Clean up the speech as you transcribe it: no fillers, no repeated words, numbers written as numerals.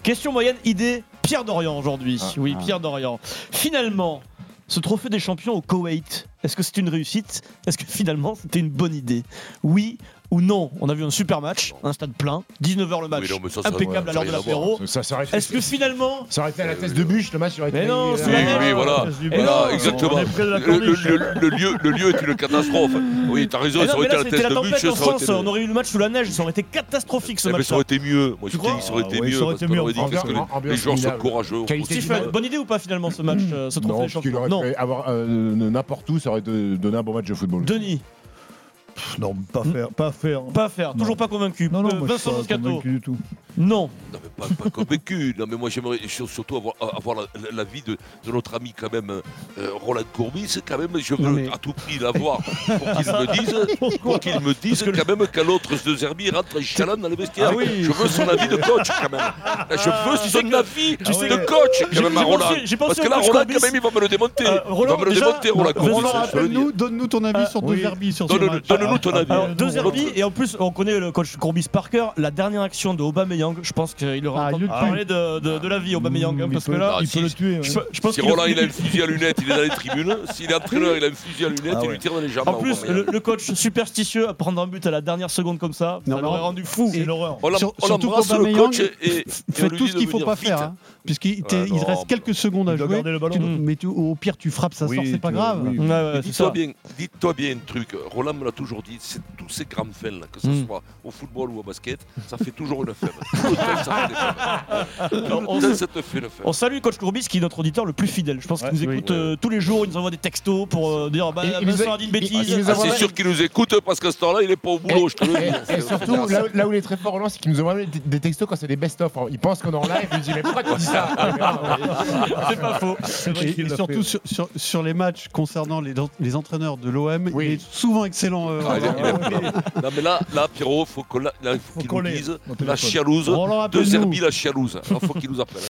Question moyenne, idée, Pierre Dorian aujourd'hui. Pierre Dorian. Finalement, ce trophée des champions au Koweït, est-ce que c'est une réussite ? Est-ce que finalement c'était une bonne idée ? Oui ou non ? On a vu un super match, un stade plein, 19h le match, impeccable à l'heure de l'apéro. Est-ce que finalement... Ça aurait été à la thèse de bûche, le match aurait été... Mais non, c'est oui, voilà, exactement. Le lieu est une catastrophe. Oui, t'as raison, ça aurait été à la thèse de bûche. On aurait eu le match sous la neige, ça aurait été catastrophique ce match. Mais ça aurait été mieux. Moi je te dis, ça aurait été mieux. Parce qu'on aurait dit que les joueurs sont courageux. Stephen, bonne idée ou pas finalement ce match, ce trophée des champions ? Non, avoir n'importe où, ça aurait donné un bon match de football. Denis ? Non, pas faire. Toujours pas convaincu. Non, moi, Vincent je suis pas Moscato. convaincu du tout. Non. Non, mais pas convaincu. Non, mais moi j'aimerais surtout avoir l'avis de notre ami quand même Roland Courbis. Quand même, je veux à tout prix l'avoir pour qu'il me dise quand même qu'à l'autre De Zerbi rentre chaland dans le vestiaire. Ah oui. Je veux son avis de coach quand même. Je veux son avis de coach quand même à Roland. Parce que là, Roland quand même, il va me le démonter. Il va me le démonter, Roland Courbis. Donne-nous ton avis sur De Zerbi sur ce match. Donne-nous ton avis. De Zerbi, et en plus, on connaît le coach Courbis par cœur. La dernière action de Aubameyang, je pense qu'il aura entendu parler de la vie Aubameyang. Parce que là, il peut le tuer. Si Roland il a une fusil à lunettes, il est dans les tribunes. S'il est entraîneur, il a une fusil à lunettes, il lui tire dans les jambes. En plus, le coach superstitieux à prendre un but à la dernière seconde comme ça, ça l'aurait rendu fou. C'est l'horreur. On l'embrasse le coach et fait tout ce qu'il ne faut pas faire. Puisqu'il te reste quelques secondes à jouer. Mais au pire, tu frappes, ça sort, c'est pas grave. Dis-toi bien un truc. Roland me l'a toujours dit, tous ces grands faits, que ce soit au football ou au basket, ça fait toujours une fève. On salue coach Courbis qui est notre auditeur le plus fidèle. Je pense qu'il nous écoute tous les jours, il nous envoie des textos pour dire Vincent a dit une bêtise. C'est sûr qu'il nous écoute parce qu'à ce temps-là, il n'est pas au boulot, je te le dis. Et surtout, là où il est très fort, Roland, c'est qu'il nous envoie des textos quand c'est des best-of. Il pense qu'on est en live, il dit mais pourquoi tu dis ça ? C'est pas faux. Et surtout sur les matchs concernant les entraîneurs de l'OM, il est souvent excellent. Non mais là Pierrot, faut qu'il nous dise la chialouse De Zerbi, la chialouse. Il faut qu'il nous appelle.